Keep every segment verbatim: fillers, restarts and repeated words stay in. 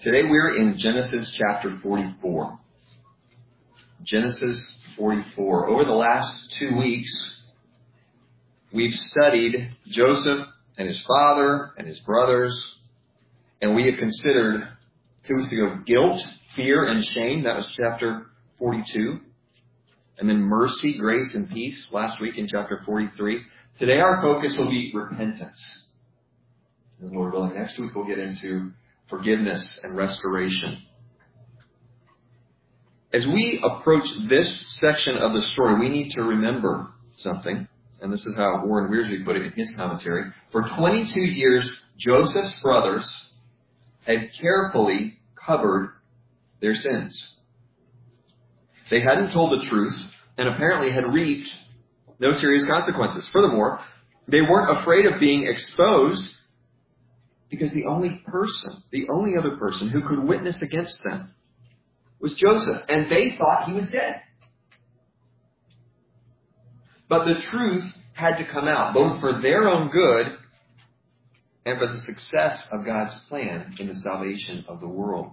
Today we're in Genesis chapter forty-four. Genesis forty-four. Over the last two weeks, we've studied Joseph and his father and his brothers, and we have considered two weeks ago guilt, fear, and shame. That was chapter forty-two. And then mercy, grace, and peace last week in chapter forty-three. Today our focus will be repentance. And Lord willing, next week we'll get into forgiveness and restoration. As we approach this section of the story, we need to remember something. And this is how Warren Wiersbe put it in his commentary. For twenty-two years, Joseph's brothers had carefully covered their sins. They hadn't told the truth and apparently had reaped no serious consequences. Furthermore, they weren't afraid of being exposed because the only person, the only other person who could witness against them was Joseph, and they thought he was dead. But the truth had to come out, both for their own good and for the success of God's plan in the salvation of the world.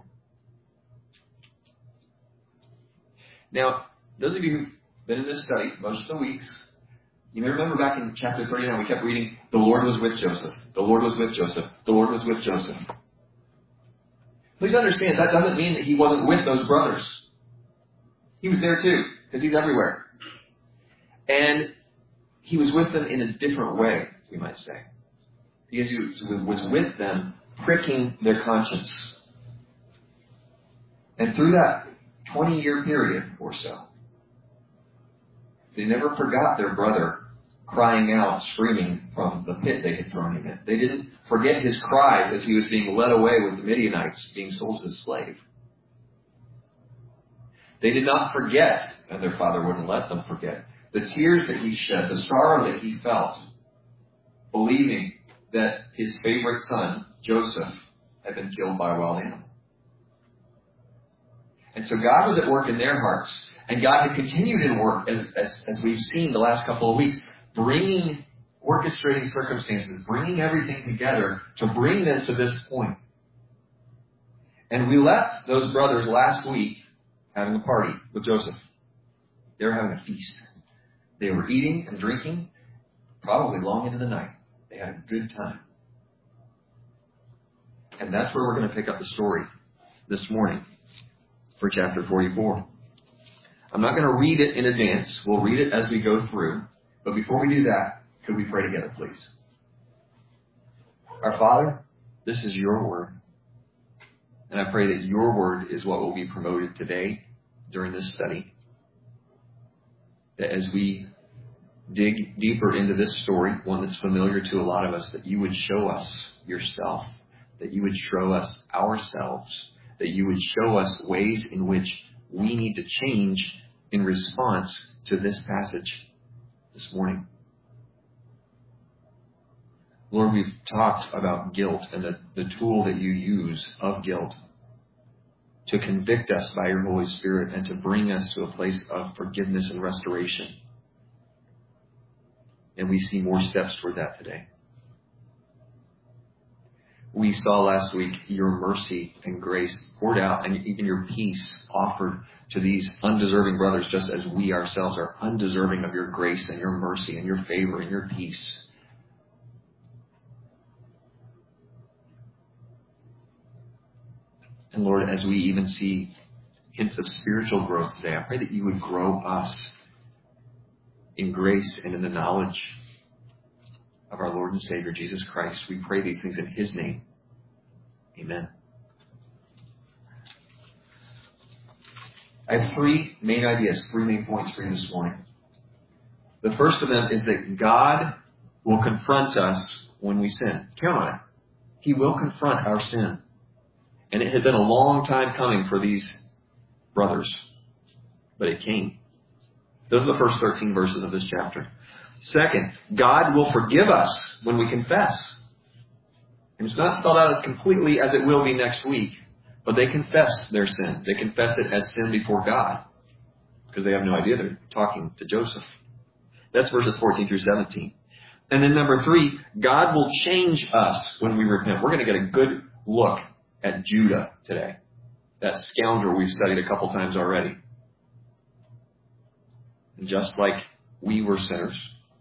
Now, those of you who've been in this study most of the weeks, you may remember back in chapter thirty-nine, we kept reading, the Lord was with Joseph. The Lord was with Joseph. The Lord was with Joseph. Please understand, that doesn't mean that he wasn't with those brothers. He was there too, because he's everywhere. And he was with them in a different way, we might say. Because he was with them, pricking their conscience. And through that twenty-year period or so, they never forgot their brother crying out, screaming from the pit they had thrown him in. They didn't forget his cries as he was being led away with the Midianites, being sold as a slave. They did not forget, and their father wouldn't let them forget, the tears that he shed, the sorrow that he felt, believing that his favorite son, Joseph, had been killed by a wild animal. And so God was at work in their hearts. And God had continued in work, as, as, as we've seen the last couple of weeks, bringing, orchestrating circumstances, bringing everything together to bring them to this point. And we left those brothers last week having a party with Joseph. They were having a feast. They were eating and drinking, probably long into the night. They had a good time. And that's where we're going to pick up the story this morning for chapter forty-four. I'm not going to read it in advance. We'll read it as we go through. But before we do that, could we pray together, please? Our Father, this is your word. And I pray that your word is what will be promoted today during this study. That as we dig deeper into this story, one that's familiar to a lot of us, that you would show us yourself. That you would show us ourselves. That you would show us ways in which we need to change in response to this passage this morning. Lord, we've talked about guilt and the, the tool that you use of guilt to convict us by your Holy Spirit and to bring us to a place of forgiveness and restoration. And we see more steps toward that today. We saw last week your mercy and grace poured out and even your peace offered to these undeserving brothers, just as we ourselves are undeserving of your grace and your mercy and your favor and your peace. And Lord, as we even see hints of spiritual growth today, I pray that you would grow us in grace and in the knowledge of our Lord and Savior, Jesus Christ. We pray these things in his name. Amen. I have three main ideas, three main points for you this morning. The first of them is that God will confront us when we sin. Count on it. He will confront our sin. And it had been a long time coming for these brothers, but it came. Those are the first thirteen verses of this chapter. Second, God will forgive us when we confess. And it's not spelled out as completely as it will be next week, but they confess their sin. They confess it as sin before God because they have no idea they're talking to Joseph. That's verses fourteen through seventeen. And then number three, God will change us when we repent. We're going to get a good look at Judah today. That scoundrel we've studied a couple times already. And just like we were sinners,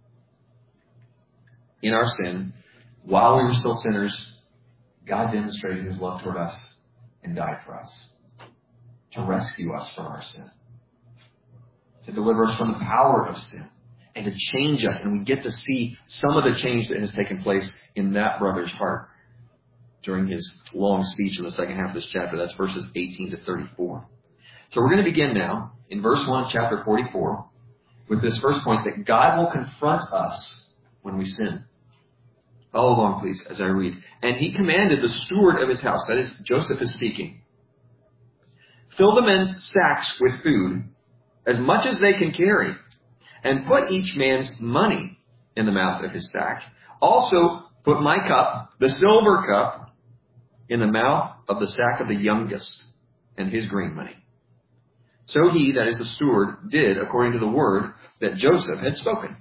in our sin, while we were still sinners, God demonstrated his love toward us and died for us to rescue us from our sin, to deliver us from the power of sin, and to change us. And we get to see some of the change that has taken place in that brother's heart during his long speech in the second half of this chapter. That's verses eighteen to thirty-four. So we're going to begin now in verse one, chapter forty-four, with this first point that God will confront us when we sin. Follow along, please, as I read. And he commanded the steward of his house, that is, Joseph is speaking, fill the men's sacks with food, as much as they can carry, and put each man's money in the mouth of his sack. Also put my cup, the silver cup, in the mouth of the sack of the youngest, and his grain money. So he, that is the steward, did according to the word that Joseph had spoken.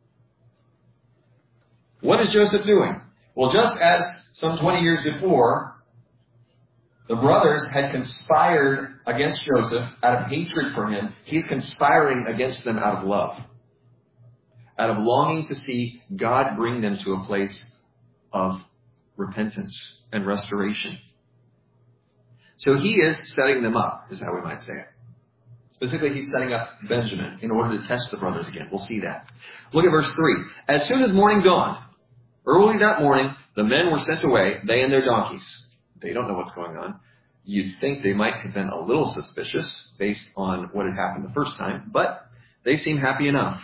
What is Joseph doing? Well, just as some twenty years before, the brothers had conspired against Joseph out of hatred for him, he's conspiring against them out of love, out of longing to see God bring them to a place of repentance and restoration. So he is setting them up, is how we might say it. Specifically, he's setting up Benjamin in order to test the brothers again. We'll see that. Look at verse three. As soon as morning dawned, early that morning, the men were sent away, they and their donkeys. They don't know what's going on. You'd think they might have been a little suspicious based on what had happened the first time, but they seem happy enough.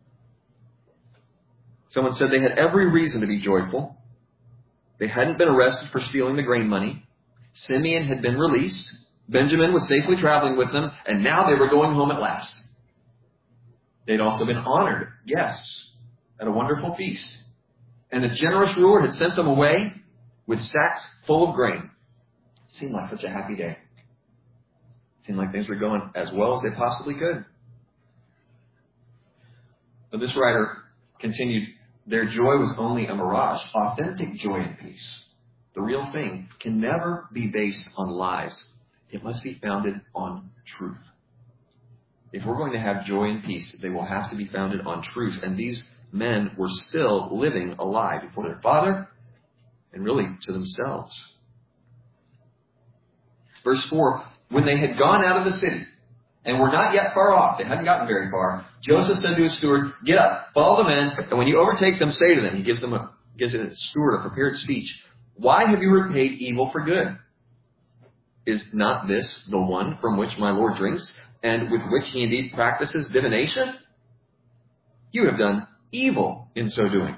Someone said they had every reason to be joyful. They hadn't been arrested for stealing the grain money. Simeon had been released. Benjamin was safely traveling with them, and now they were going home at last. They'd also been honored guests at a wonderful feast. And the generous ruler had sent them away with sacks full of grain. It seemed like such a happy day. It seemed like things were going as well as they possibly could. But this writer continued, their joy was only a mirage. Authentic joy and peace, the real thing, can never be based on lies. It must be founded on truth. If we're going to have joy and peace, they will have to be founded on truth. And these men were still living a lie before their father and really to themselves. Verse four, when they had gone out of the city and were not yet far off, they hadn't gotten very far, Joseph said to his steward, get up, follow the men, and when you overtake them, say to them, he gives them a, gives the steward a prepared speech, why have you repaid evil for good? Is not this the one from which my Lord drinks, and with which he indeed practices divination? You have done evil in so doing.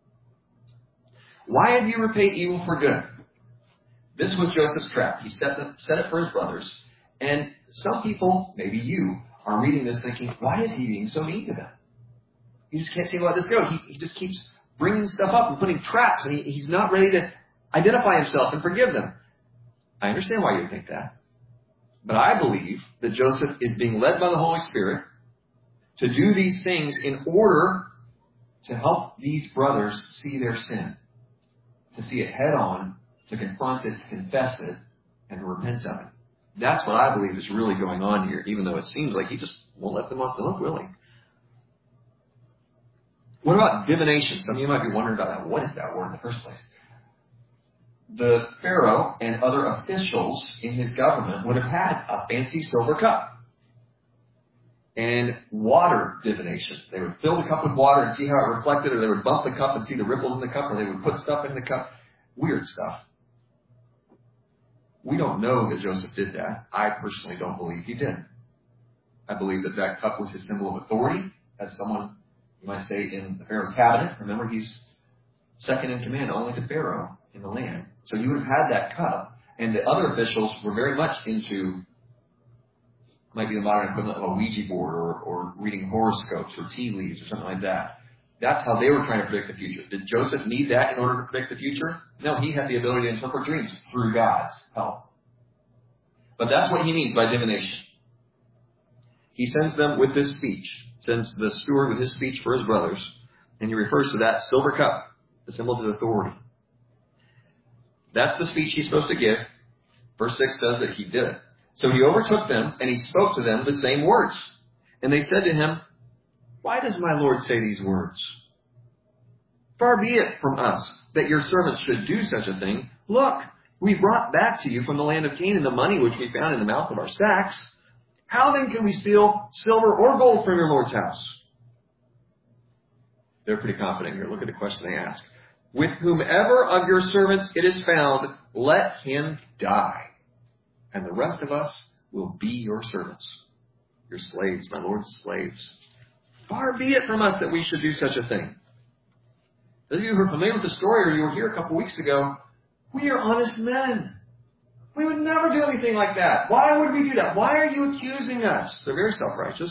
Why have you repaid evil for good? This was Joseph's trap. He set, them, set it for his brothers. And some people, maybe you, are reading this thinking, why is he being so mean to them? You just can't see how this go. He, he just keeps bringing stuff up and putting traps, and he, he's not ready to identify himself and forgive them. I understand why you think that. But I believe that Joseph is being led by the Holy Spirit to do these things in order to help these brothers see their sin, to see it head on, to confront it, to confess it, and to repent of it. That's what I believe is really going on here, even though it seems like he just won't let them off the hook, really. What about divination? Some of you might be wondering about that. What is that word in the first place? The Pharaoh and other officials in his government would have had a fancy silver cup and water divination. They would fill the cup with water and see how it reflected, or they would bump the cup and see the ripples in the cup, or they would put stuff in the cup. Weird stuff. We don't know that Joseph did that. I personally don't believe he did. I believe that that cup was his symbol of authority, as someone, you might say, in the Pharaoh's cabinet. Remember, he's second in command only to Pharaoh in the land. So you would have had that cup, and the other officials were very much into, might be the modern equivalent of a Ouija board, or, or reading horoscopes or tea leaves or something like that. That's how they were trying to predict the future. Did Joseph need that in order to predict the future? No, he had the ability to interpret dreams through God's help. But that's what he means by divination. He sends them with this speech, sends the steward with his speech for his brothers, and he refers to that silver cup, the symbol of his authority. That's the speech he's supposed to give. Verse six says that he did it. So he overtook them, and he spoke to them the same words. And they said to him, "Why does my Lord say these words? Far be it from us that your servants should do such a thing. Look, we brought back to you from the land of Canaan the money which we found in the mouth of our sacks. How then can we steal silver or gold from your Lord's house?" They're pretty confident here. Look at the question they ask. "With whomever of your servants it is found, let him die. And the rest of us will be your servants, your slaves, my Lord's slaves. Far be it from us that we should do such a thing." Those of you who are familiar with the story, or you were here a couple weeks ago, we are honest men. We would never do anything like that. Why would we do that? Why are you accusing us? They're very self-righteous.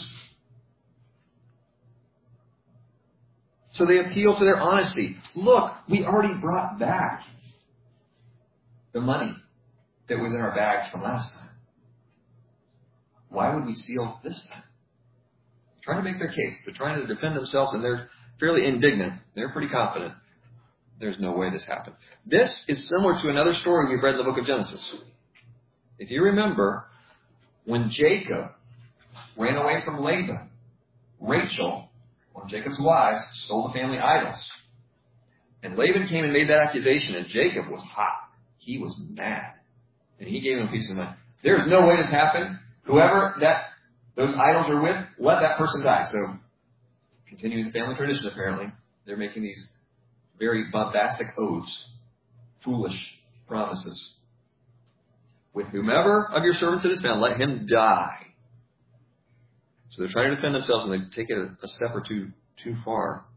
So they appeal to their honesty. Look, we already brought back the money that was in our bags from last time. Why would we steal this time? They're trying to make their case. They're trying to defend themselves, and they're fairly indignant. They're pretty confident. There's no way this happened. This is similar to another story we've read in the book of Genesis. If you remember, when Jacob ran away from Laban, Rachel, one of Jacob's wives, stole the family idols. And Laban came and made that accusation, and Jacob was hot. He was mad. And he gave him a piece of mind. There's no way this happened. Whoever that those idols are with, let that person die. So, continuing the family tradition, apparently, they're making these very bombastic oaths, foolish promises. "With whomever of your servants it is found, let him die." So they're trying to defend themselves, and they take it a step or two too far.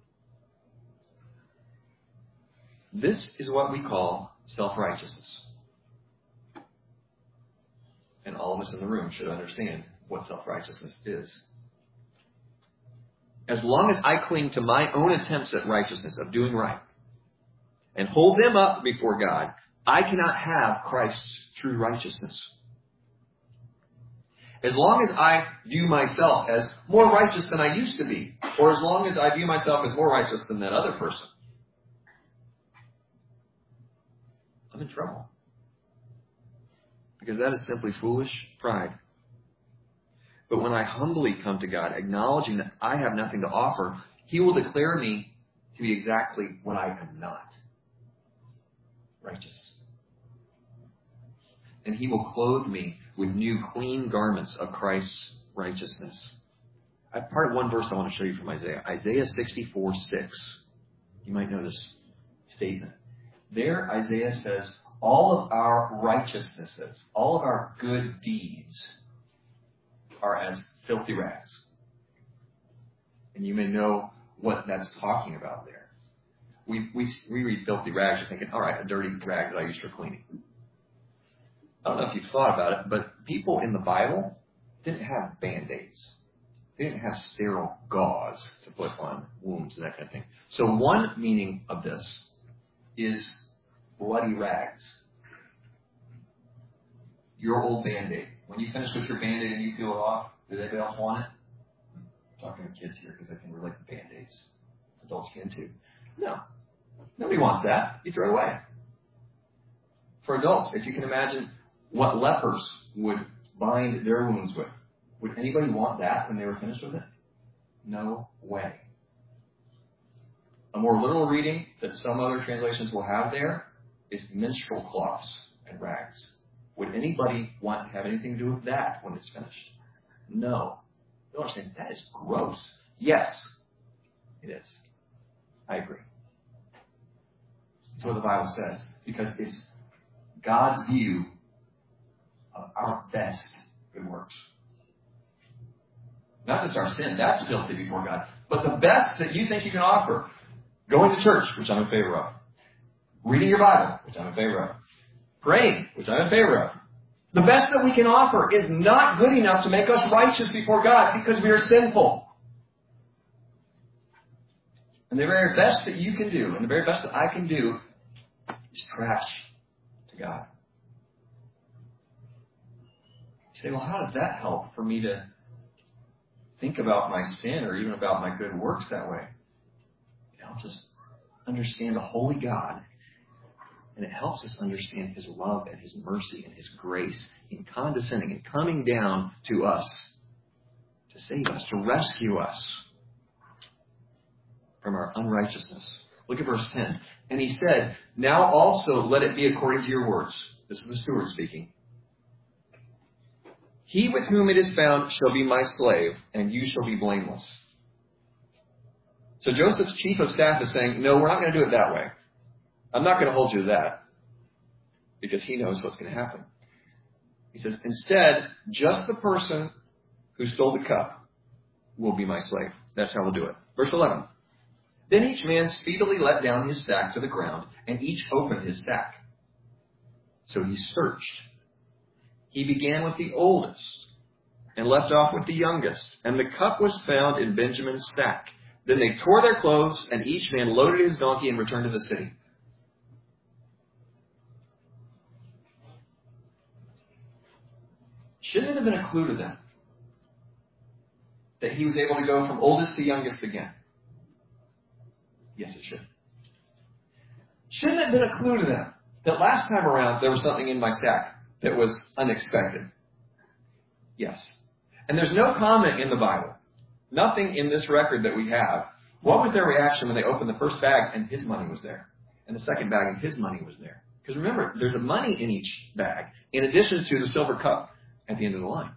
This is what we call self-righteousness. And all of us in the room should understand what self-righteousness is. As long as I cling to my own attempts at righteousness, of doing right, and hold them up before God, I cannot have Christ's true righteousness. As long as I view myself as more righteous than I used to be, or as long as I view myself as more righteous than that other person, I'm in trouble. Because that is simply foolish pride. But when I humbly come to God, acknowledging that I have nothing to offer, He will declare me to be exactly what I am not. Righteous. And He will clothe me with new clean garments of Christ's righteousness. I have part of one verse I want to show you from Isaiah. Isaiah sixty-four six. You might know this statement. There, Isaiah says, all of our righteousnesses, all of our good deeds are as filthy rags. And you may know what that's talking about there. We we we read filthy rags, you're thinking, all right, a dirty rag that I use for cleaning. I don't know if you've thought about it, but people in the Bible didn't have Band-Aids. They didn't have sterile gauze to put on wounds and that kind of thing. So one meaning of this is bloody rags. Your old Band-Aid. When you finish with your Band-Aid and you peel it off, does anybody else want it? I'm talking to kids here because I can relate to Band-Aids. Adults can too. No. Nobody wants that. You throw it away. For adults, if you can imagine what lepers would bind their wounds with, would anybody want that when they were finished with it? No way. A more literal reading that some other translations will have there is menstrual cloths and rags. Would anybody want to have anything to do with that when it's finished? No. You understand? That is gross. Yes, it is. I agree. That's what the Bible says, because it's God's view of our best good works. Not just our sin, that's filthy before God, but the best that you think you can offer. Going to church, which I'm in favor of. Reading your Bible, which I'm in favor of. Praying, which I'm in favor of. The best that we can offer is not good enough to make us righteous before God because we are sinful. And the very best that you can do, and the very best that I can do, is trash to God. You say, well, how does that help for me to think about my sin or even about my good works that way? You know, just understand a holy God And it helps us understand his love and his mercy and his grace in condescending and coming down to us to save us, to rescue us from our unrighteousness. Look at verse ten. And he said, now also let it be according to your words. This is the steward speaking. He with whom it is found shall be my slave, and you shall be blameless. So Joseph's chief of staff is saying, no, we're not going to do it that way. I'm not going to hold you to that, because he knows what's going to happen. He says, instead, just the person who stole the cup will be my slave. That's how we'll do it. Verse eleven. Then each man speedily let down his sack to the ground, and each opened his sack. So he searched. He began with the oldest and left off with the youngest. And the cup was found in Benjamin's sack. Then they tore their clothes, and each man loaded his donkey and returned to the city. Shouldn't it have been a clue to them that he was able to go from oldest to youngest again? Yes, it should. Shouldn't it have been a clue to them that last time around there was something in my sack that was unexpected? Yes. And there's no comment in the Bible, nothing in this record that we have. What was their reaction when they opened the first bag and his money was there? And the second bag and his money was there? Because remember, there's a money in each bag in addition to the silver cup at the end of the line.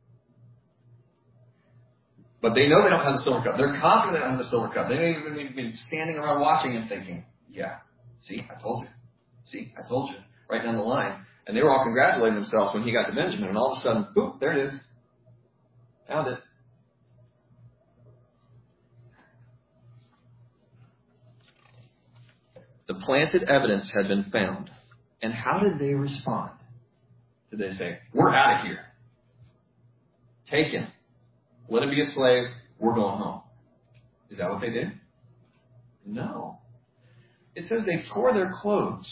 But they know they don't have the silver cup. They're confident they don't have the silver cup. They may have even been standing around watching and thinking, yeah, see, I told you. See, I told you. Right down the line. And they were all congratulating themselves when he got to Benjamin. And all of a sudden, boop, there it is. Found it. The planted evidence had been found. And how did they respond? Did they say, we're out of here. Take him. Let him be a slave. We're going home. Is that what they did? No. It says they tore their clothes.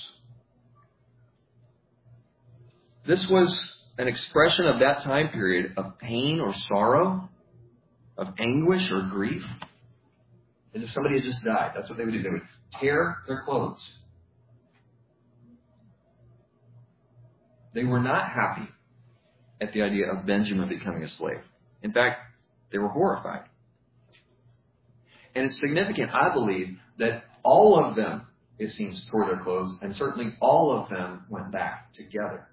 This was an expression of that time period of pain or sorrow, of anguish or grief. As if somebody had just died. That's what they would do. They would tear their clothes. They were not happy at the idea of Benjamin becoming a slave. In fact, they were horrified. And it's significant, I believe, that all of them, it seems, tore their clothes, and certainly all of them went back together.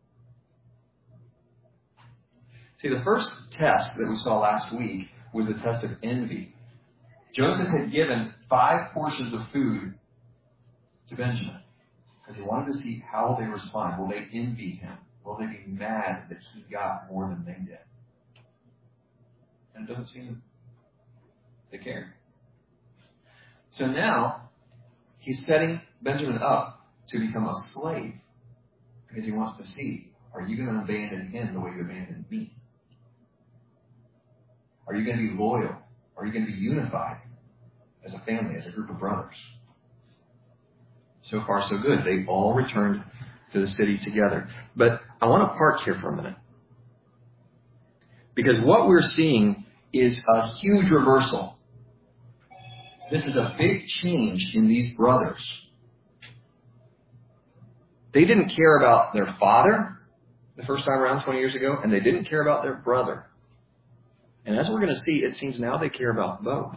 See, the first test that we saw last week was the test of envy. Joseph had given five portions of food to Benjamin because he wanted to see how they respond. Will they envy him? Will they be mad that he got more than they did? And it doesn't seem they care. So now, he's setting Benjamin up to become a slave because he wants to see, are you going to abandon him the way you abandoned me? Are you going to be loyal? Are you going to be unified as a family, as a group of brothers? So far, so good. They all returned to the city together. But I want to park here for a minute. Because what we're seeing is a huge reversal. This is a big change in these brothers. They didn't care about their father the first time around twenty years ago, and they didn't care about their brother. And as we're going to see, it seems now they care about both.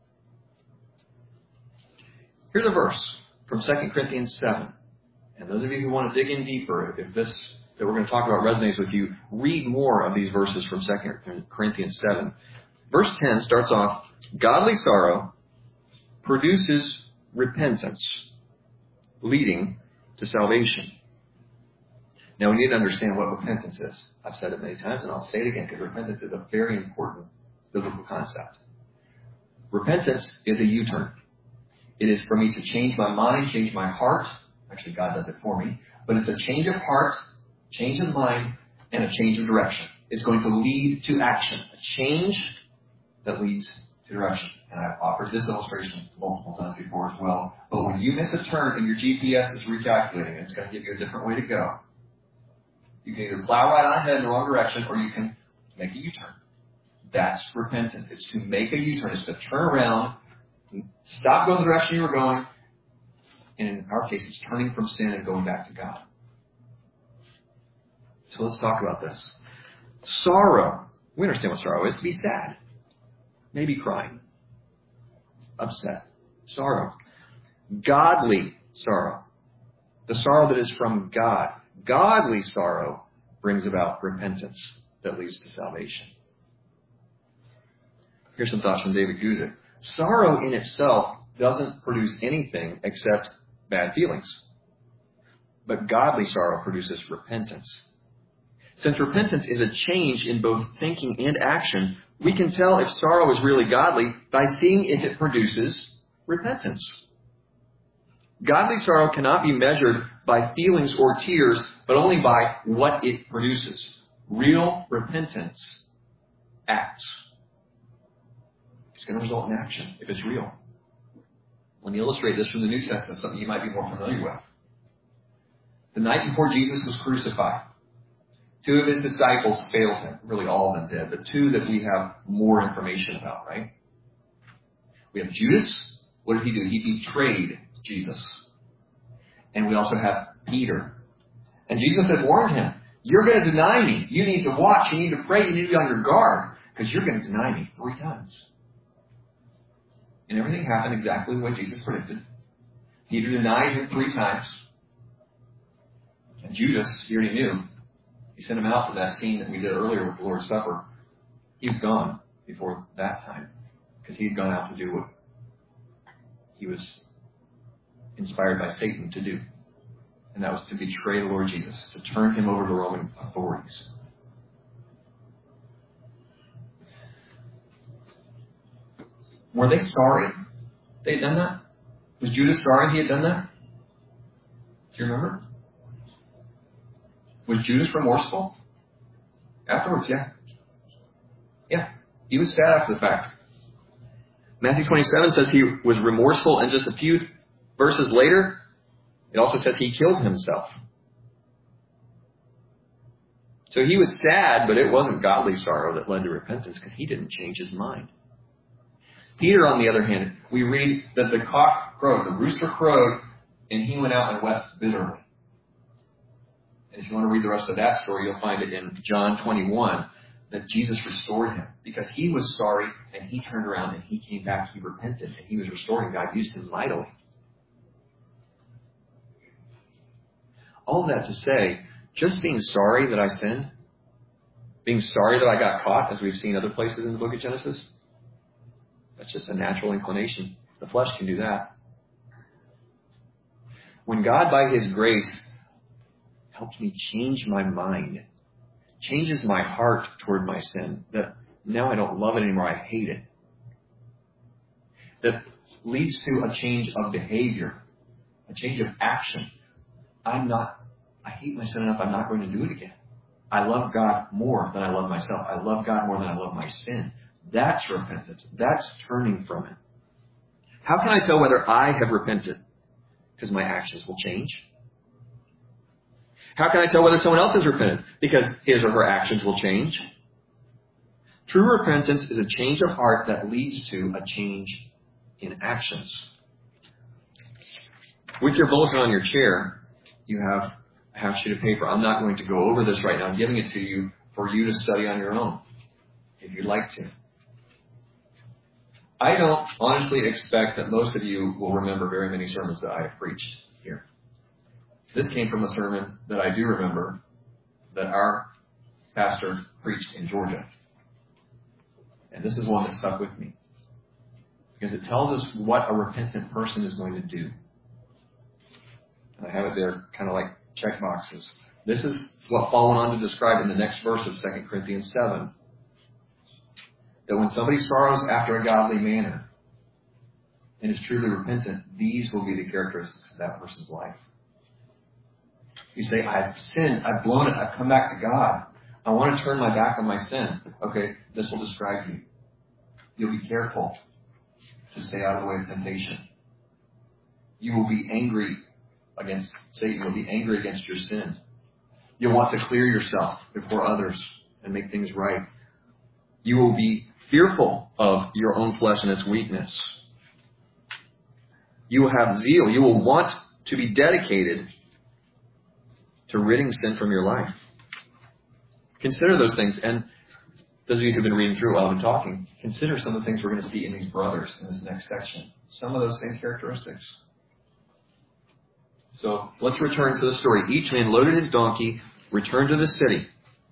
Here's a verse from Second Corinthians seven. And those of you who want to dig in deeper, if this that we're going to talk about resonates with you, read more of these verses from Second Corinthians seven. Verse ten starts off, godly sorrow produces repentance, leading to salvation. Now, we need to understand what repentance is. I've said it many times, and I'll say it again, because repentance is a very important biblical concept. Repentance is a U-turn. It is for me to change my mind, change my heart. Actually, God does it for me. But it's a change of heart, change of mind, and a change of direction. It's going to lead to action. A change that leads to direction. And I've offered this illustration multiple times before as well. But when you miss a turn and your G P S is recalculating, it's going to give you a different way to go. You can either plow right on ahead in the wrong direction, or you can make a U-turn. That's repentance. It's to make a U-turn. It's to turn around, stop going the direction you were going, And in our case, it's turning from sin and going back to God. So let's talk about this. Sorrow. We understand what sorrow is. To be sad. Maybe crying. Upset. Sorrow. Godly sorrow. The sorrow that is from God. Godly sorrow brings about repentance that leads to salvation. Here's some thoughts from David Guzik. Sorrow in itself doesn't produce anything except bad feelings. But godly sorrow produces repentance. Since repentance is a change in both thinking and action, we can tell if sorrow is really godly by seeing if it produces repentance. Godly sorrow cannot be measured by feelings or tears, but only by what it produces. Real repentance acts. It's going to result in action if it's real. Let me illustrate this from the New Testament, something you might be more familiar with. The night before Jesus was crucified, two of his disciples failed him. Really, all of them did. The two that we have more information about, right? We have Judas. What did he do? He betrayed Jesus. And we also have Peter. And Jesus had warned him, you're going to deny me. You need to watch. You need to pray. You need to be on your guard because you're going to deny me three times. And everything happened exactly the way Jesus predicted. Peter denied him three times. And Judas, he already knew. He sent him out for that scene that we did earlier with the Lord's Supper. He was gone before that time because he had gone out to do what he was inspired by Satan to do. And that was to betray the Lord Jesus, to turn him over to the Roman authorities. Were they sorry they had done that? Was Judas sorry he had done that? Do you remember? Was Judas remorseful? Afterwards, yeah. Yeah. He was sad after the fact. Matthew twenty-seven says he was remorseful, and just a few verses later, it also says he killed himself. So he was sad, but it wasn't godly sorrow that led to repentance because he didn't change his mind. Peter, on the other hand, we read that the cock crowed, the rooster crowed, and he went out and wept bitterly. And if you want to read the rest of that story, you'll find it in John twenty-one, that Jesus restored him because he was sorry and he turned around and he came back, he repented, and he was restored, and God used him mightily. All that to say, just being sorry that I sinned, being sorry that I got caught, as we've seen other places in the book of Genesis, that's just a natural inclination. The flesh can do that. When God, by his grace, helps me change my mind, changes my heart toward my sin, that now I don't love it anymore, I hate it, that leads to a change of behavior, a change of action. I'm not, I hate my sin enough, I'm not going to do it again. I love God more than I love myself. I love God more than I love my sin. That's repentance. That's turning from it. How can I tell whether I have repented? Because my actions will change. How can I tell whether someone else has repented? Because his or her actions will change. True repentance is a change of heart that leads to a change in actions. With your bulletin on your chair, you have a half sheet of paper. I'm not going to go over this right now. I'm giving it to you for you to study on your own, if you'd like to. I don't honestly expect that most of you will remember very many sermons that I have preached here. This came from a sermon that I do remember that our pastor preached in Georgia. And this is one that stuck with me, because it tells us what a repentant person is going to do. And I have it there kind of like check boxes. This is what Paul went on to describe in the next verse of Second Corinthians seven. That when somebody sorrows after a godly manner and is truly repentant, these will be the characteristics of that person's life. You say, I've sinned, I've blown it, I've come back to God. I want to turn my back on my sin. Okay, this will describe you. You'll be careful to stay out of the way of temptation. You will be angry against Satan. You'll be angry against your sin. You'll want to clear yourself before others and make things right. You will be fearful of your own flesh and its weakness. You will have zeal. You will want to be dedicated to ridding sin from your life. Consider those things. And those of you who've been reading through while I've been talking, consider some of the things we're going to see in these brothers in this next section. Some of those same characteristics. So let's return to the story. Each man loaded his donkey, returned to the city.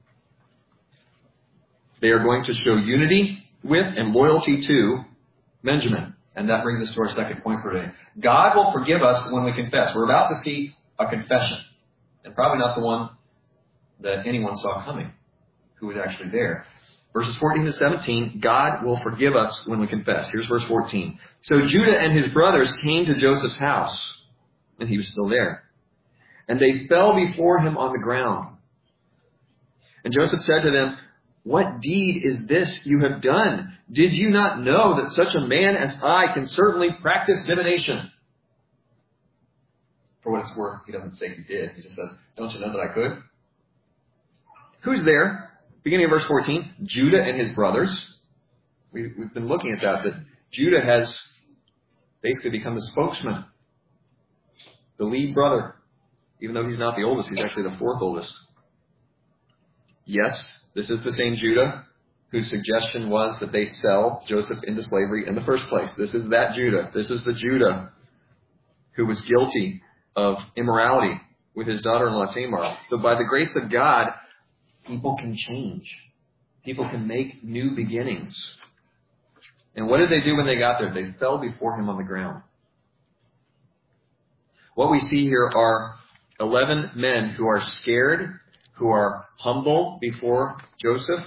They are going to show unity with and loyalty to Benjamin. And that brings us to our second point for today. God will forgive us when we confess. We're about to see a confession. And probably not the one that anyone saw coming, who was actually there. Verses fourteen to seventeen, God will forgive us when we confess. Here's verse fourteen. So Judah and his brothers came to Joseph's house, and he was still there. And they fell before him on the ground. And Joseph said to them, "What deed is this you have done? Did you not know that such a man as I can certainly practice divination?" For what it's worth, he doesn't say he did. He just says, "Don't you know that I could?" Who's there? Beginning of verse fourteen, Judah and his brothers. We, we've been looking at that, that Judah has basically become the spokesman, the lead brother. Even though he's not the oldest, he's actually the fourth oldest. Yes, this is the same Judah whose suggestion was that they sell Joseph into slavery in the first place. This is that Judah. This is the Judah who was guilty of immorality with his daughter-in-law Tamar. But by the grace of God, people can change. People can make new beginnings. And what did they do when they got there? They fell before him on the ground. What we see here are eleven men who are scared, who are humble before Joseph.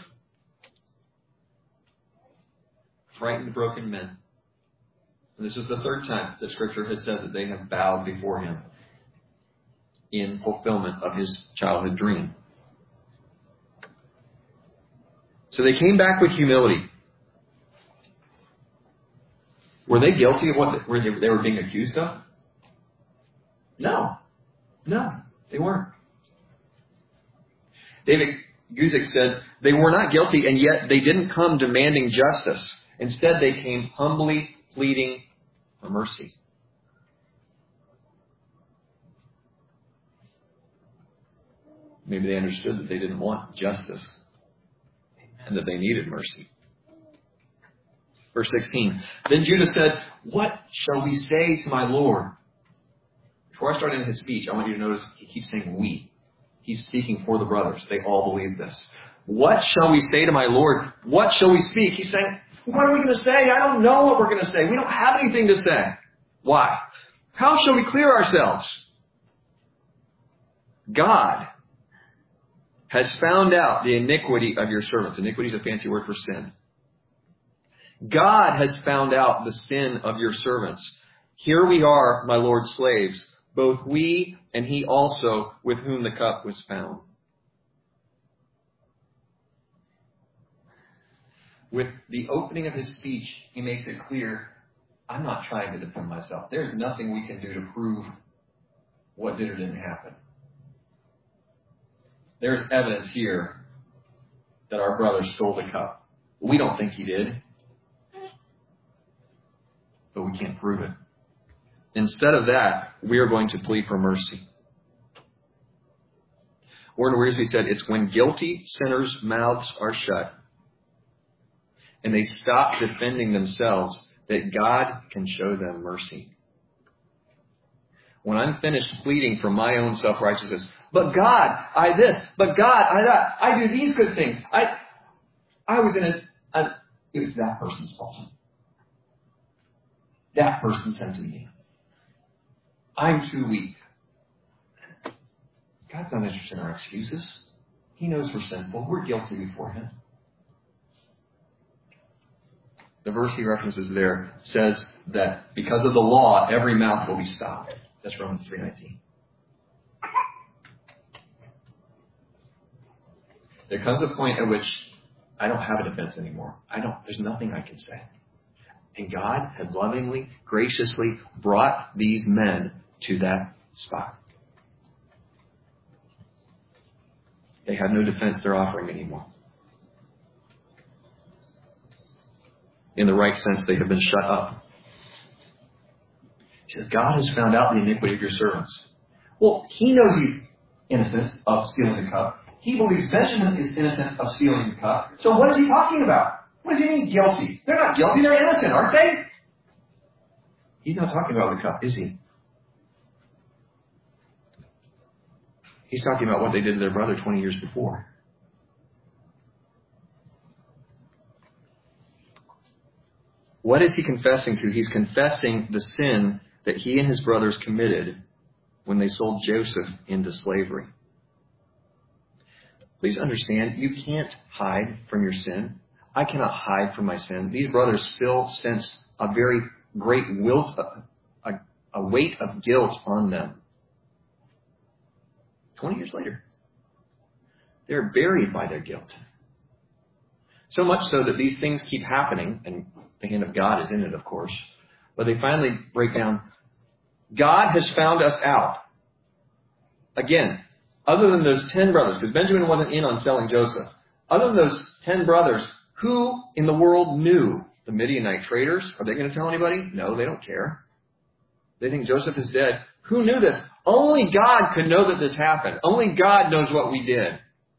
Frightened, broken men. And this is the third time that Scripture has said that they have bowed before him in fulfillment of his childhood dream. So they came back with humility. Were they guilty of what they were being accused of? No. No, they weren't. David Guzik said, they were not guilty, and yet they didn't come demanding justice. Instead, they came humbly pleading for mercy. Maybe they understood that they didn't want justice and that they needed mercy. Verse sixteen, then Judah said, "What shall we say to my Lord?" Before I start into his speech, I want you to notice he keeps saying we. He's speaking for the brothers. They all believe this. What shall we say to my Lord? What shall we speak? He's saying, what are we going to say? I don't know what we're going to say. We don't have anything to say. Why? How shall we clear ourselves? God has found out the iniquity of your servants. Iniquity is a fancy word for sin. God has found out the sin of your servants. Here we are, my Lord's slaves, both we and he also with whom the cup was found. With the opening of his speech, he makes it clear, I'm not trying to defend myself. There's nothing we can do to prove what did or didn't happen. There's evidence here that our brother stole the cup. We don't think he did, but we can't prove it. Instead of that, we are going to plead for mercy. Warren Wiersbe said, it's when guilty sinners' mouths are shut and they stop defending themselves that God can show them mercy. When I'm finished pleading for my own self-righteousness, but God, I this, but God, I that, I do these good things. I I was in a, a it was that person's fault. That person sent to me. I'm too weak. God's not interested in our excuses. He knows we're sinful. We're guilty before him. The verse he references there says that because of the law, every mouth will be stopped. That's Romans three nineteen. There comes a point at which I don't have a defense anymore. I don't. There's nothing I can say. And God had lovingly, graciously brought these men to that spot. They have no defense they're offering anymore. In the right sense, they have been shut up. He says, God has found out the iniquity of your servants. Well, he knows he's innocent of stealing the cup. He believes Benjamin is innocent of stealing the cup. So what is he talking about? What does he mean guilty? They're not guilty, they're innocent, aren't they? He's not talking about the cup, is he? He's talking about what they did to their brother twenty years before. What is he confessing to? He's confessing the sin that he and his brothers committed when they sold Joseph into slavery. Please understand, you can't hide from your sin. I cannot hide from my sin. These brothers still sense a very great wilt, a, a, a weight of guilt on them. Twenty years later, they're buried by their guilt. So much so that these things keep happening, and the hand of God is in it, of course, but they finally break down. God has found us out. Again, other than those ten brothers, because Benjamin wasn't in on selling Joseph, other than those ten brothers, who in the world knew the Midianite traders? Are they going to tell anybody? No, they don't care. They think Joseph is dead. Who knew this? Only God could know that this happened. Only God knows what we did.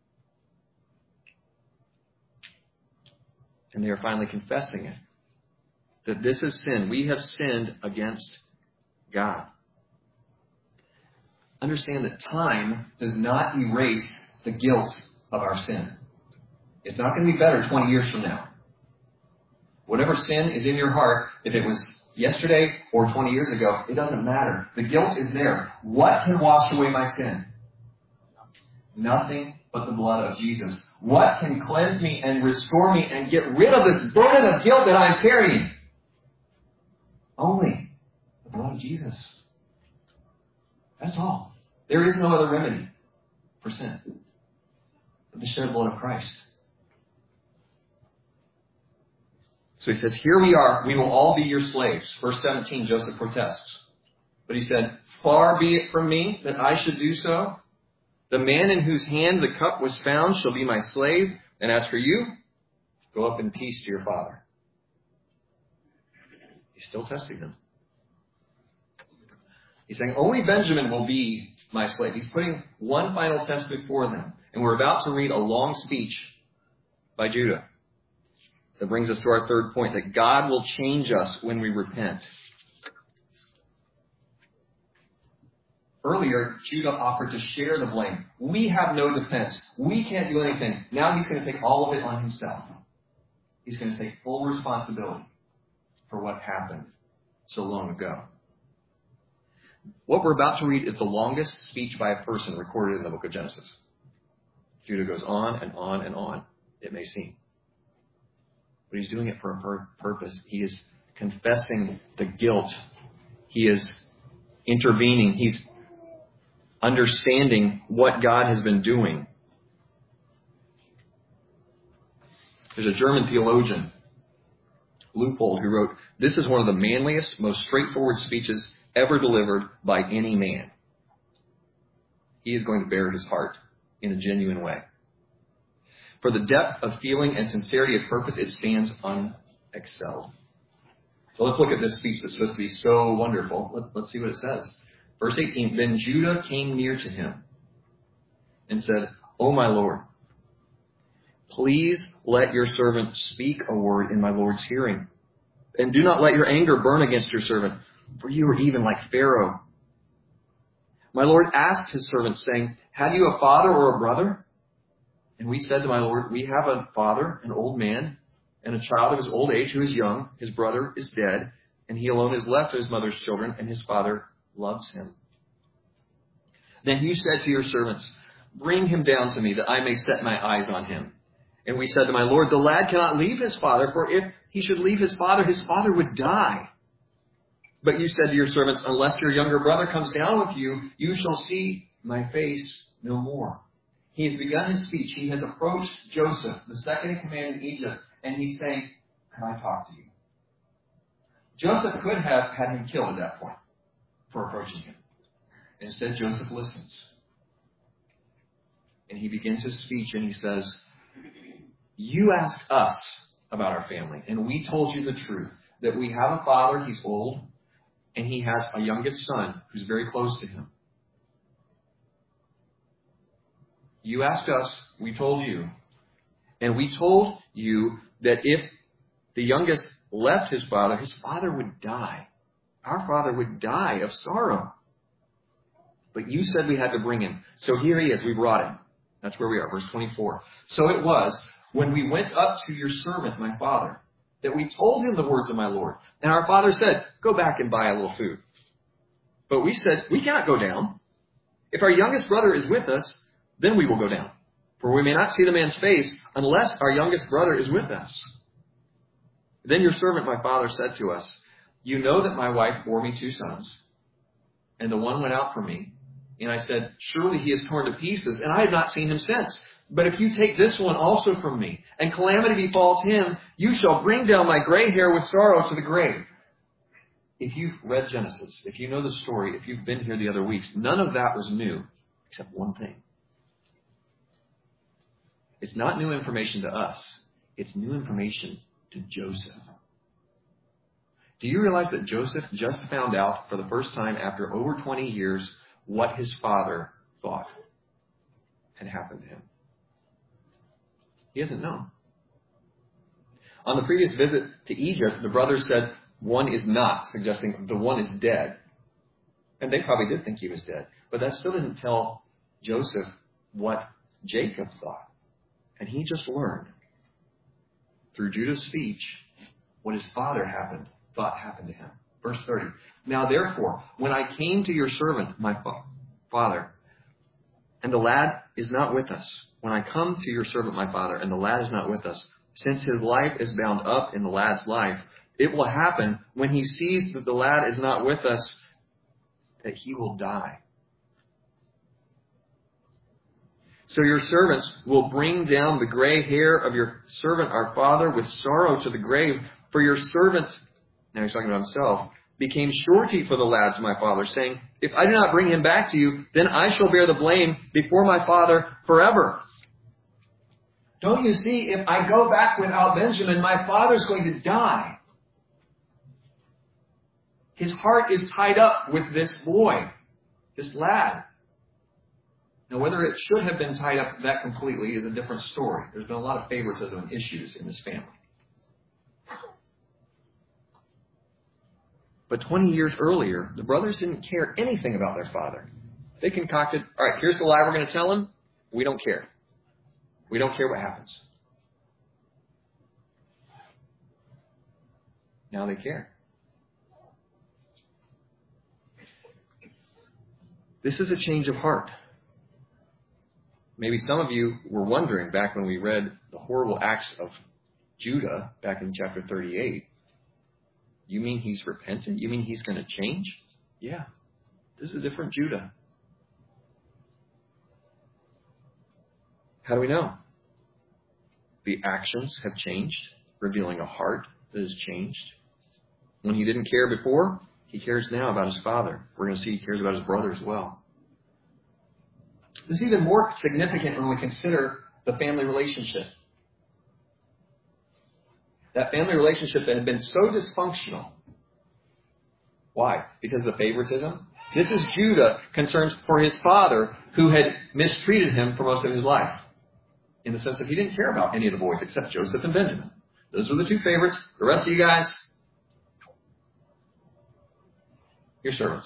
And they are finally confessing it. That this is sin. We have sinned against God. Understand that time does not erase the guilt of our sin. It's not going to be better twenty years from now. Whatever sin is in your heart, if it was yesterday or twenty years ago, it doesn't matter. The guilt is there. What can wash away my sin? Nothing but the blood of Jesus. What can cleanse me and restore me and get rid of this burden of guilt that I'm carrying? Only the blood of Jesus. That's all. There is no other remedy for sin but the shed blood of Christ. So he says, here we are, we will all be your slaves. Verse seventeen, Joseph protests. But he said, far be it from me that I should do so. The man in whose hand the cup was found shall be my slave. And as for you, go up in peace to your father. He's still testing them. He's saying, only Benjamin will be my slave. He's putting one final test before them. And we're about to read a long speech by Judah. That brings us to our third point, that God will change us when we repent. Earlier, Judah offered to share the blame. We have no defense. We can't do anything. Now he's going to take all of it on himself. He's going to take full responsibility for what happened so long ago. What we're about to read is the longest speech by a person recorded in the book of Genesis. Judah goes on and on and on, it may seem. But he's doing it for a pur- purpose. He is confessing the guilt. He is intervening. He's understanding what God has been doing. There's a German theologian, Leupold, who wrote, this is one of the manliest, most straightforward speeches ever delivered by any man. He is going to bear his heart in a genuine way. For the depth of feeling and sincerity of purpose, it stands unexcelled. So let's look at this speech that's supposed to be so wonderful. Let, let's see what it says. Verse eighteen, then Judah came near to him and said, O my Lord, please let your servant speak a word in my Lord's hearing. And do not let your anger burn against your servant, for you are even like Pharaoh. My Lord asked his servants, saying, have you a father or a brother? And we said to my Lord, we have a father, an old man, and a child of his old age who is young. His brother is dead, and he alone is left of his mother's children, and his father loves him. Then you said to your servants, bring him down to me, that I may set my eyes on him. And we said to my Lord, the lad cannot leave his father, for if he should leave his father, his father would die. But you said to your servants, unless your younger brother comes down with you, you shall see my face no more. He has begun his speech. He has approached Joseph, the second in command in Egypt, and he's saying, can I talk to you? Joseph could have had him killed at that point for approaching him. Instead, Joseph listens. And he begins his speech and he says, you asked us about our family, and we told you the truth, that we have a father, he's old, and he has a youngest son who's very close to him. You asked us, we told you. And we told you that if the youngest left his father, his father would die. Our father would die of sorrow. But you said we had to bring him. So here he is. We brought him. That's where we are. Verse twenty-four. So it was when we went up to your servant, my father, that we told him the words of my Lord. And our father said, go back and buy a little food. But we said, we cannot go down. If our youngest brother is with us, then we will go down. For we may not see the man's face unless our youngest brother is with us. Then your servant, my father, said to us, you know that my wife bore me two sons, and the one went out from me. And I said, surely he is torn to pieces, and I have not seen him since. But if you take this one also from me, and calamity befalls him, you shall bring down my gray hair with sorrow to the grave. If you've read Genesis, if you know the story, if you've been here the other weeks, none of that was new, except one thing. It's not new information to us. It's new information to Joseph. Do you realize that Joseph just found out for the first time after over twenty years what his father thought had happened to him? He hasn't known. On the previous visit to Egypt, the brothers said one is not, suggesting the one is dead. And they probably did think he was dead. But that still didn't tell Joseph what Jacob thought. And he just learned through Judah's speech what his father happened, thought happened to him. Verse thirty. Now therefore, when I came to your servant, my fa- father, and the lad is not with us, when I come to your servant, my father, and the lad is not with us, since his life is bound up in the lad's life, it will happen when he sees that the lad is not with us, that he will die. So your servants will bring down the gray hair of your servant, our father, with sorrow to the grave. For your servant, now he's talking about himself, became surety for the lad to my father, saying, if I do not bring him back to you, then I shall bear the blame before my father forever. Don't you see, if I go back without Benjamin, my father's going to die. His heart is tied up with this boy, this lad. Now, whether it should have been tied up that completely is a different story. There's been a lot of favoritism and issues in this family. But twenty years earlier, the brothers didn't care anything about their father. They concocted, all right, here's the lie we're going to tell him. We don't care. We don't care what happens. Now they care. This is a change of heart. Maybe some of you were wondering back when we read the horrible acts of Judah back in chapter thirty-eight. You mean he's repentant? You mean he's going to change? Yeah. This is a different Judah. How do we know? The actions have changed, revealing a heart that has changed. When he didn't care before, he cares now about his father. We're going to see he cares about his brother as well. This is even more significant when we consider the family relationship. That family relationship that had been so dysfunctional. Why? Because of the favoritism? This is Judah concerned for his father who had mistreated him for most of his life. In the sense that he didn't care about any of the boys except Joseph and Benjamin. Those were the two favorites. The rest of you guys, your servants.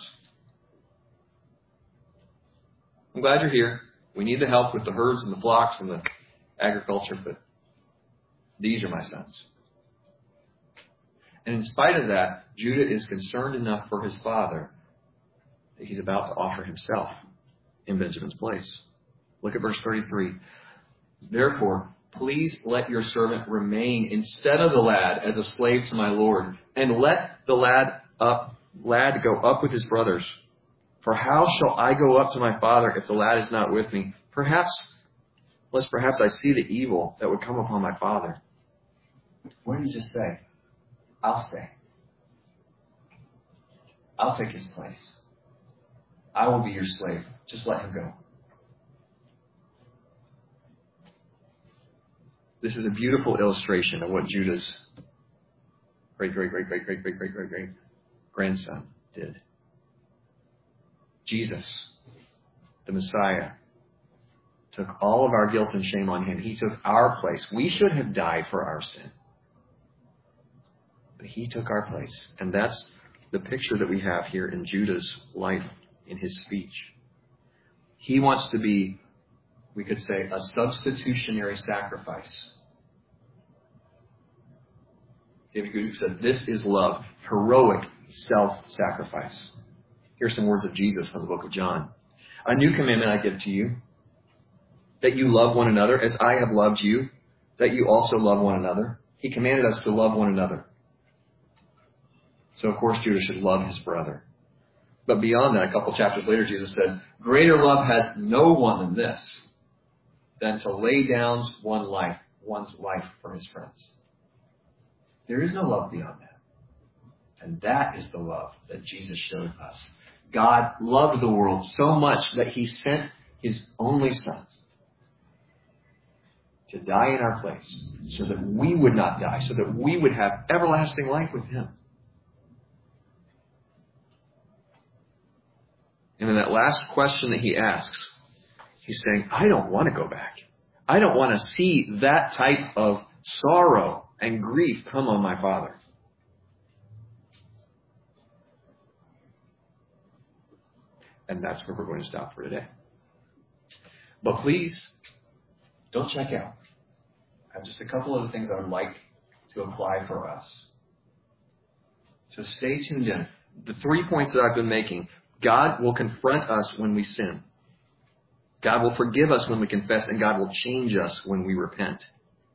I'm glad you're here. We need the help with the herds and the flocks and the agriculture, but these are my sons. And in spite of that, Judah is concerned enough for his father that he's about to offer himself in Benjamin's place. Look at verse thirty-three. Therefore, please let your servant remain instead of the lad as a slave to my Lord, and let the lad up, lad go up with his brothers. For how shall I go up to my father if the lad is not with me? Perhaps, lest perhaps I see the evil that would come upon my father. What did he just say? I'll stay. I'll take his place. I will be your slave. Just let him go. This is a beautiful illustration of what Judah's great, great, great, great, great, great, great, great, great grandson did. Jesus, the Messiah, took all of our guilt and shame on him. He took our place. We should have died for our sin. But he took our place. And that's the picture that we have here in Judah's life, in his speech. He wants to be, we could say, a substitutionary sacrifice. David Guzik said, this is love, heroic self-sacrifice. Here's some words of Jesus from the book of John. A new commandment I give to you, that you love one another as I have loved you, that you also love one another. He commanded us to love one another. So, of course, Judah should love his brother. But beyond that, a couple chapters later, Jesus said, greater love has no one than this, than to lay down one life, one's life for his friends. There is no love beyond that. And that is the love that Jesus showed us. God loved the world so much that he sent his only Son to die in our place so that we would not die, so that we would have everlasting life with him. And in that last question that he asks, he's saying, I don't want to go back. I don't want to see that type of sorrow and grief come on my Father. And that's where we're going to stop for today. But please, don't check out. I have just a couple of things I would like to apply for us. So stay tuned in. The three points that I've been making. God will confront us when we sin. God will forgive us when we confess, and God will change us when we repent.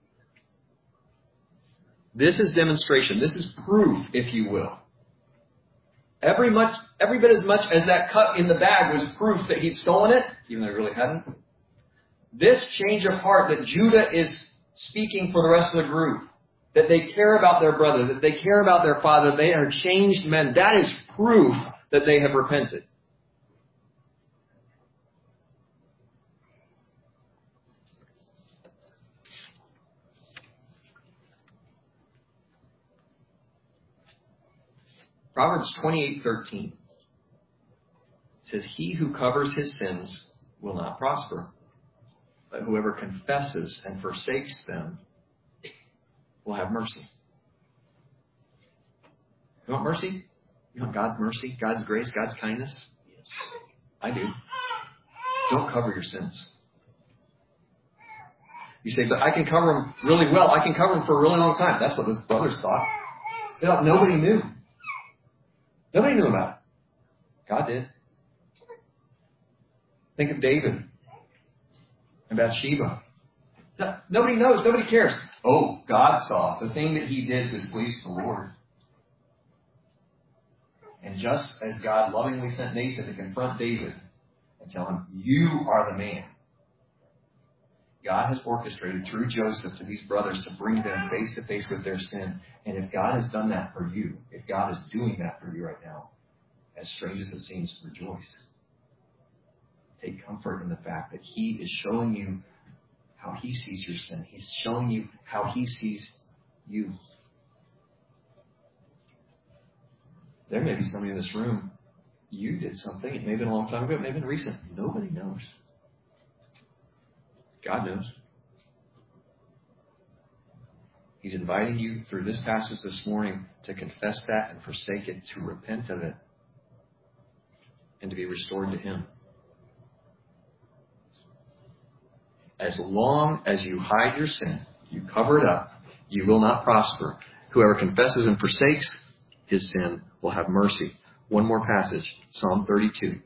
This is demonstration. This is proof, if you will. Every much, every bit as much as that cut in the bag was proof that he'd stolen it, even though he really hadn't. This change of heart that Judah is speaking for the rest of the group, that they care about their brother, that they care about their father, they are changed men, that is proof that they have repented. Proverbs twenty-eight thirteen says, he who covers his sins will not prosper, but whoever confesses and forsakes them will have mercy. You want mercy? You want God's mercy, God's grace, God's kindness? I do. Don't cover your sins. You say, but I can cover them really well. I can cover them for a really long time. That's what those brothers thought. They thought nobody knew. Nobody knew about it. God did. Think of David and Bathsheba. No, nobody knows. Nobody cares. Oh, God saw. The thing that he did displeased the Lord. And just as God lovingly sent Nathan to confront David and tell him, you are the man, God has orchestrated through Joseph to these brothers to bring them face to face with their sin. And if God has done that for you, if God is doing that for you right now, as strange as it seems, rejoice. Take comfort in the fact that he is showing you how he sees your sin. He's showing you how he sees you. There may be somebody in this room, you did something, it may have been a long time ago, it may have been recent. Nobody knows. God knows. He's inviting you through this passage this morning to confess that and forsake it, to repent of it, and to be restored to him. As long as you hide your sin, you cover it up, you will not prosper. Whoever confesses and forsakes his sin will have mercy. One more passage, Psalm thirty-two.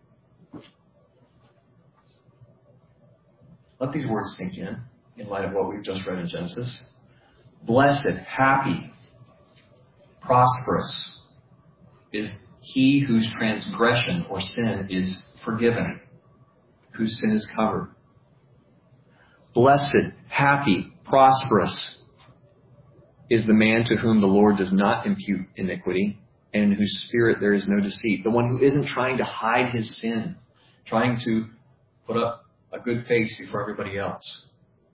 Let these words sink in, in light of what we've just read in Genesis. Blessed, happy, prosperous is he whose transgression or sin is forgiven, whose sin is covered. Blessed, happy, prosperous is the man to whom the Lord does not impute iniquity, and in whose spirit there is no deceit. The one who isn't trying to hide his sin, trying to put up a good face before everybody else.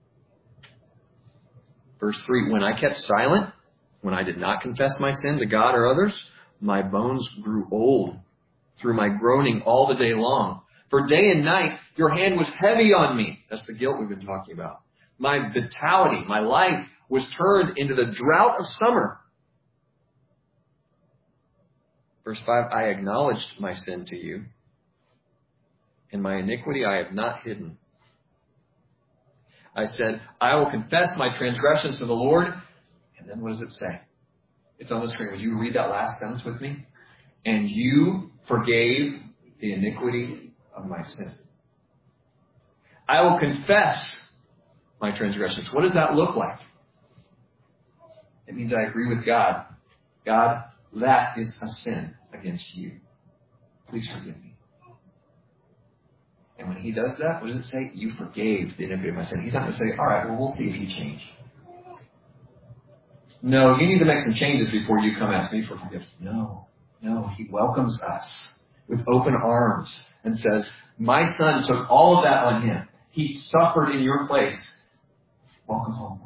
Verse three, when I kept silent, when I did not confess my sin to God or others, my bones grew old through my groaning all the day long. For day and night, your hand was heavy on me. That's the guilt we've been talking about. My vitality, my life was turned into the drought of summer. Verse five, I acknowledged my sin to you, and my iniquity I have not hidden. I said, I will confess my transgressions to the Lord. And then what does it say? It's on the screen. Would you read that last sentence with me? And you forgave the iniquity of my sin. I will confess my transgressions. What does that look like? It means I agree with God. God, that is a sin against you. Please forgive me. And when he does that, what does it say? You forgave the iniquity of my sin. He's not going to say, all right, well, we'll see if you change. No, you need to make some changes before you come ask me for forgiveness. No, no, he welcomes us with open arms and says, my son took all of that on him. He suffered in your place. Welcome home.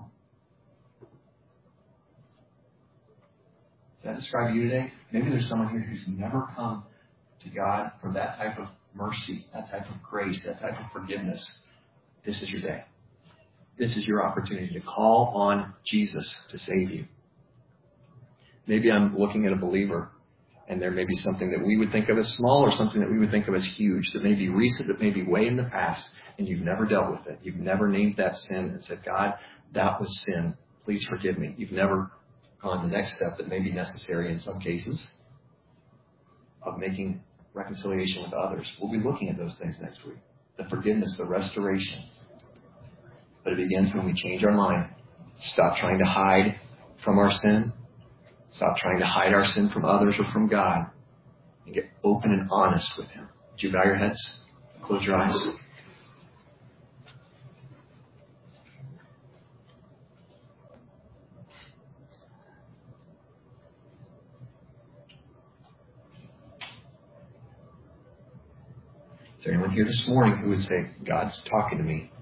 Does that describe you today? Maybe there's someone here who's never come to God for that type of mercy, that type of grace, that type of forgiveness. This is your day. This is your opportunity to call on Jesus to save you. Maybe I'm looking at a believer, and there may be something that we would think of as small or something that we would think of as huge, that may be recent, that may be way in the past, and you've never dealt with it. You've never named that sin and said, God, that was sin. Please forgive me. You've never gone the next step that may be necessary in some cases of making reconciliation with others. We'll be looking at those things next week. The forgiveness, the restoration. But it begins when we change our mind. Stop trying to hide from our sin. Stop trying to hide our sin from others or from God. And get open and honest with Him. Would you bow your heads? Close your eyes. Is there anyone here this morning who would say, God's talking to me?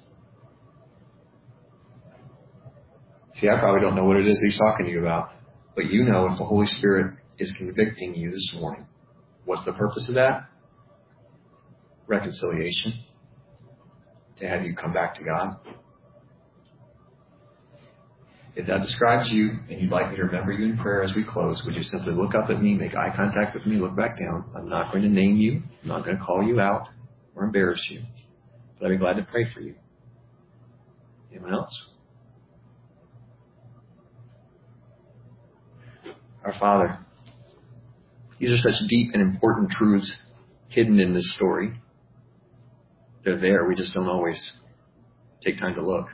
See, I probably don't know what it is He's talking to you about. But you know if the Holy Spirit is convicting you this morning. What's the purpose of that? Reconciliation. To have you come back to God. If that describes you and you'd like me to remember you in prayer as we close, would you simply look up at me, make eye contact with me, look back down. I'm not going to name you. I'm not going to call you out or embarrass you. But I'd be glad to pray for you. Anyone else? Our Father, these are such deep and important truths hidden in this story. They're there. We just don't always take time to look.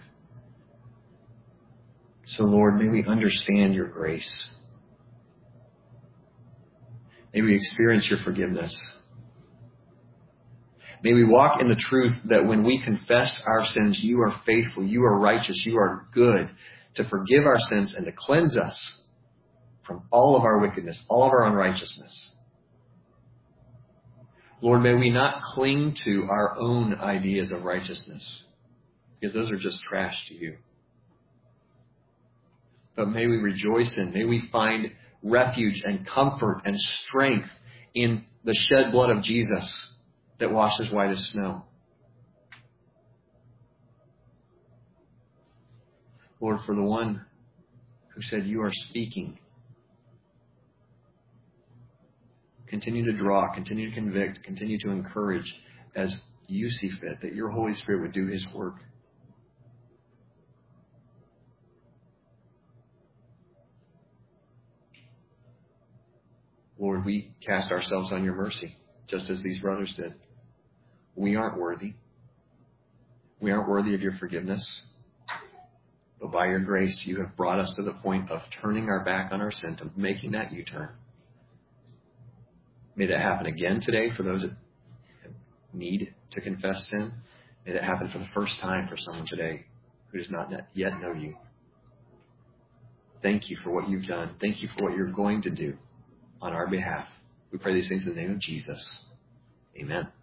So, Lord, may we understand your grace. May we experience your forgiveness. May we walk in the truth that when we confess our sins, you are faithful, you are righteous, you are good to forgive our sins and to cleanse us from all of our wickedness, all of our unrighteousness. Lord, may we not cling to our own ideas of righteousness, because those are just trash to you. But may we rejoice in, may we find refuge and comfort and strength in the shed blood of Jesus that washes white as snow. Lord, for the one who said you are speaking, continue to draw, continue to convict, continue to encourage as you see fit, that your Holy Spirit would do His work. Lord, we cast ourselves on your mercy, just as these brothers did. We aren't worthy. We aren't worthy of your forgiveness. But by your grace, you have brought us to the point of turning our back on our sin, to making that U-turn. May that happen again today for those that need to confess sin. May that happen for the first time for someone today who does not yet know you. Thank you for what you've done. Thank you for what you're going to do on our behalf. We pray these things in the name of Jesus. Amen.